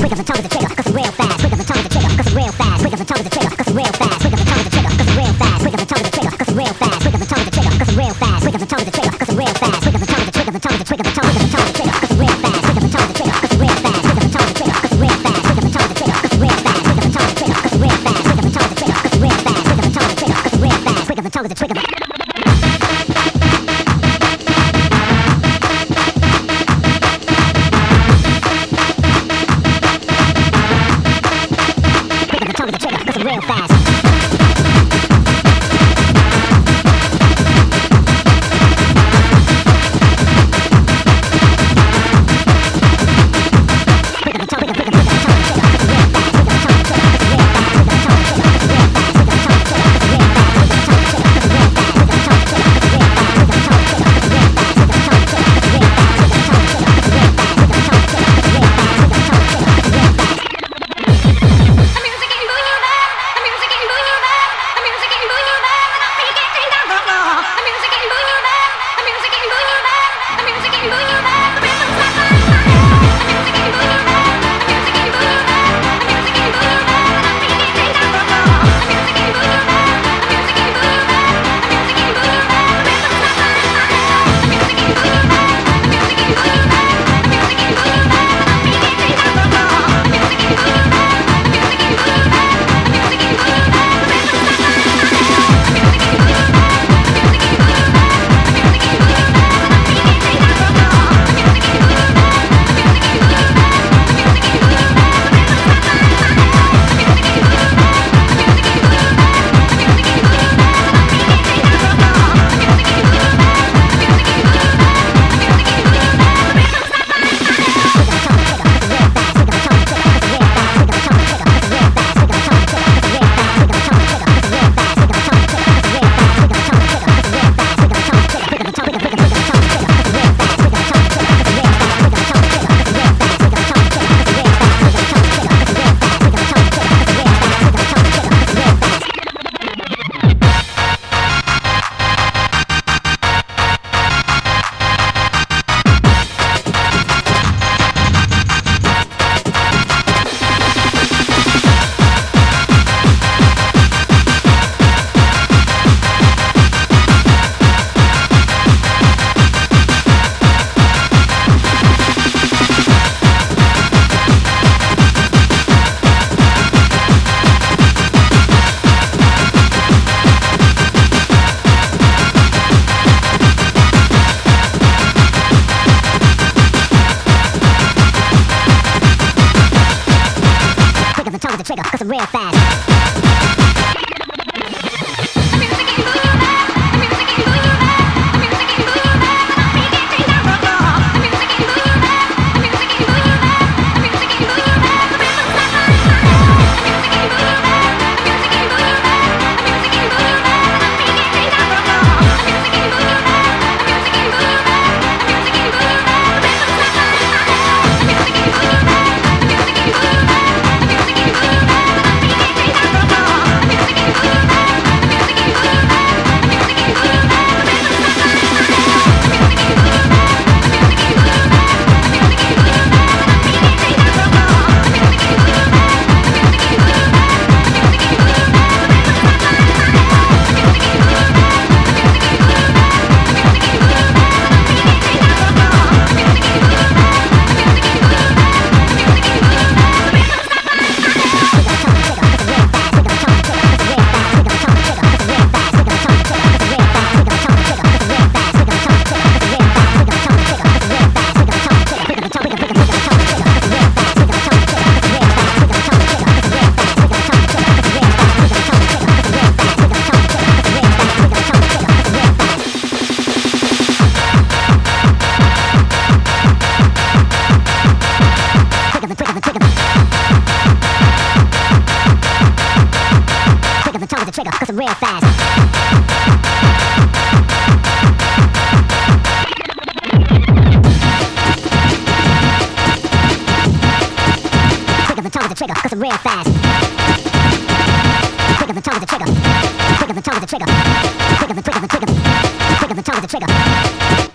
quick as the tongue of the trigger, cause I'm real fast. Quick as the tongue of the trigger, cause I'm real fast. Quick as the tongue of the trigger, cause I'm real fast. Quick as the tongue of the trigger, cause I'm real fast. Quick as the tongue of the trigger, cause I'm real fast. Quick as the tongue of the trigger, cause I'm real fast. Quick as the tongue of the trigger, cause I'm real fast. Quick as the tongue of the trigger, the tongue of the trigger, the tongue of the trigger, cause I'm real fast. Quick as the tongue of the trigger, cause I'm real fast. Quick as the tongue of the trigger, cause I'm real fast. Quick as the tongue of the trigger, cause I'm real fast. Quick as the tongue of the trigger, cause I'm real fast. Quick as the tongue of the trigger, cause I'm real fast. Quick as the tongue of the trigger, cause I'm real fast. Quick as the tongue of the trigger. Real fast. Trigger, cause I'm real fast. Trigger, cause I'm real fast. Quick as the tongue of the trigger, cause I'm real fast. Quick as the tongue of the trigger. Quick as the tongue of the trigger. Quick as the trigger. Quick as the tongue of the trigger.